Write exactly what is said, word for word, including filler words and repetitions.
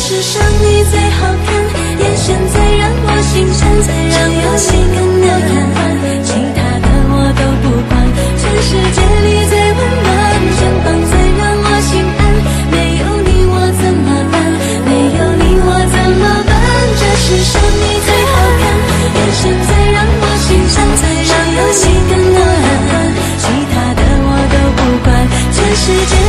世上你最好看，眼神最让我心颤，这游戏更难玩，其他的我都不管。全世界里最温暖，身旁最让我心安，没有你我怎么办？没有你我怎么办？这世上你最好看，眼神最让我心颤，这游戏更难玩，其他的我都不管。全世界